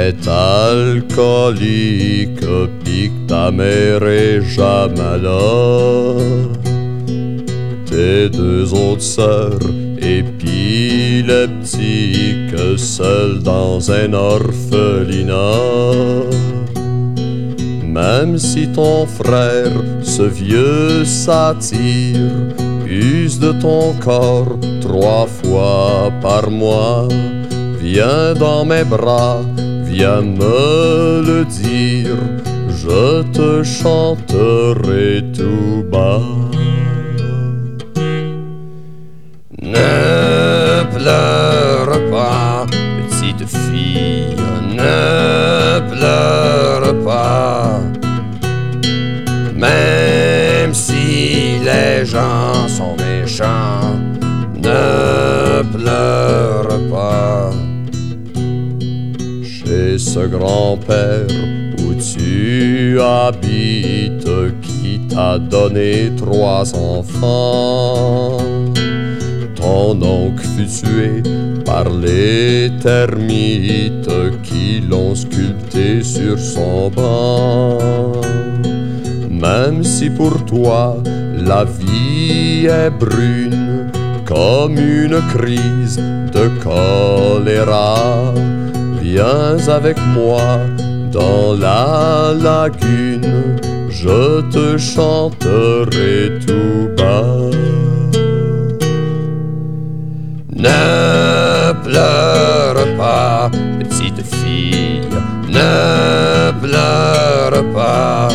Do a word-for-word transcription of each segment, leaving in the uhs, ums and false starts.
est alcoolique, pis que ta mère est jamais là. Tes deux autres sœurs et pis le petit que seul dans un orphelinat. Même si ton frère, ce vieux satyre, use de ton corps trois fois par mois, viens dans mes bras, viens me le dire, je te chanterai tout bas. Ne pleure pas, petite fille, ne pleure pas. Même si les gens sont méchants, ne pleure pas. Chez ce grand-père où tu habites, qui t'a donné trois enfants, ton oncle fut tué par les termites qui l'ont sculpté sur son banc. Même si pour toi la vie est brune comme une crise de choléra, viens avec moi dans la lagune, je te chanterai tout bas. Ne pleure pas, petite fille, ne pleure pas.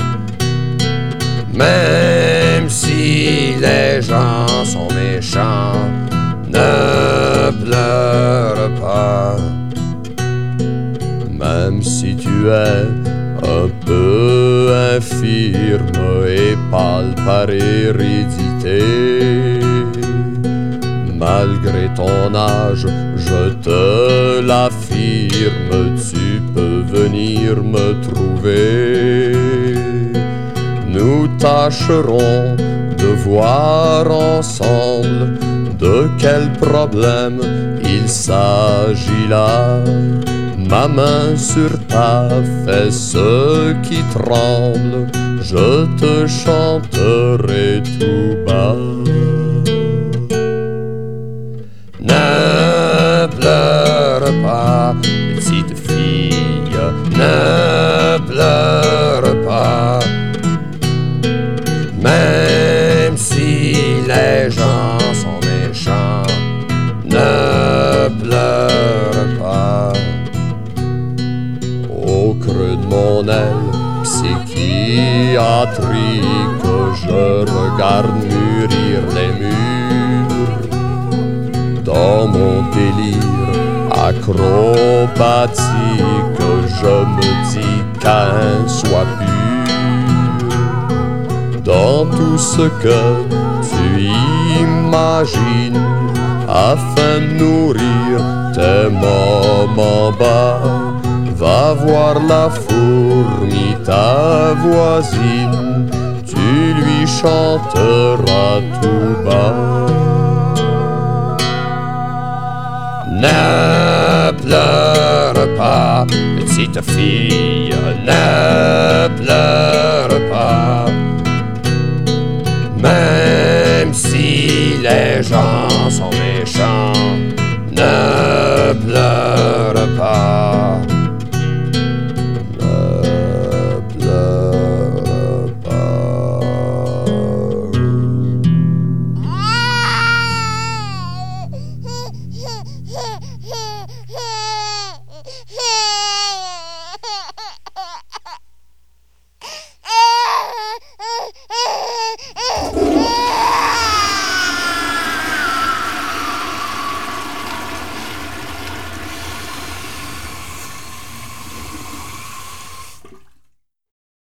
Même si les gens sont méchants, ne pleure pas. Même si tu es un peu infirme et pâle par hérédité, malgré ton âge, je te l'affirme, tu peux venir me trouver. Nous tâcherons de voir ensemble de quel problème il s'agit là. Ma main sur ta fesse qui tremble, je te chanterai tout bas. Ne pleure pas, petite fille, ne pleure pas. Même si les gens sont méchants, ne pleure pas. Au creux de mon aile psychiatrique, je regarde mûrir les murs. Dans mon délire acrobatique, je me dis qu'un soit pur. Dans tout ce que tu imagines, afin de nourrir tes moments bas, va voir la fourmi, ta voisine, tu lui chanteras tout bas. Ne pleure pas, petite fille, ne pleure pas. Même si les gens sont méchants,